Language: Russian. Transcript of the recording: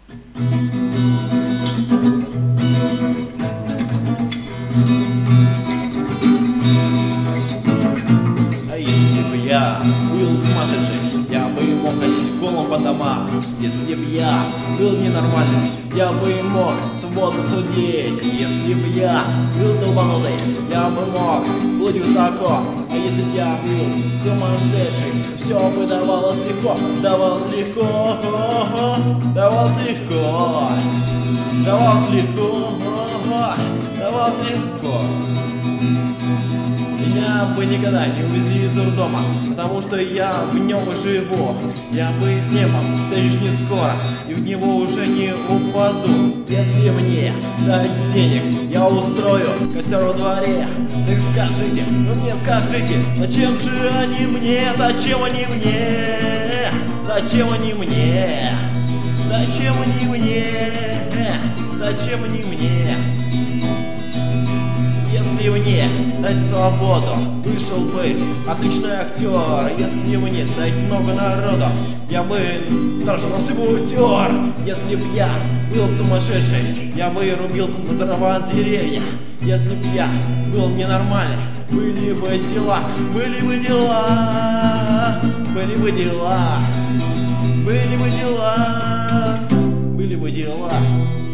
А если бы я был сумасшедший, я бы мог ходить голым по домам. Если бы я был ненормальным, я бы мог свободно судить. Если бы я был долбанутый, я бы мог плыть высоко. А если бы я был сумасшедший, все бы давалось легко, давалось легко, давалось легко, давалось легко, давалось легко. Меня бы никогда не увезли из дурдома, потому что я в нем и живу. Я бы с небом встречусь не скоро, и в него уже не упаду. Если мне дать денег, я устрою костер во дворе. Так скажите, ну мне скажите, зачем же они мне, зачем они мне, зачем они мне, зачем они мне, зачем они мне? Если мне дать свободу, вышел бы отличный актер. Если мне дать много народу, я бы страшно насыпу утер. Если б я был сумасшедший, я бы рубил на дрова деревья. Если б я был ненормальный, были бы дела, были бы дела, были бы дела, были бы дела, были бы дела.